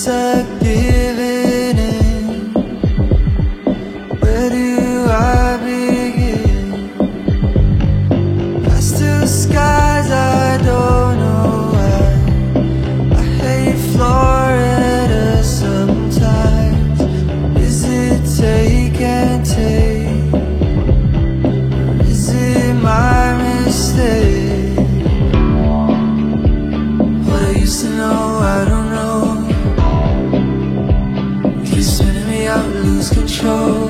use of giving in? Where do I begin? Past two skies, I don't know why. I hate Florida sometimes. Is it take and take? Is it my mistake? What I used to know, I don't know. Keep spinning me out, lose control.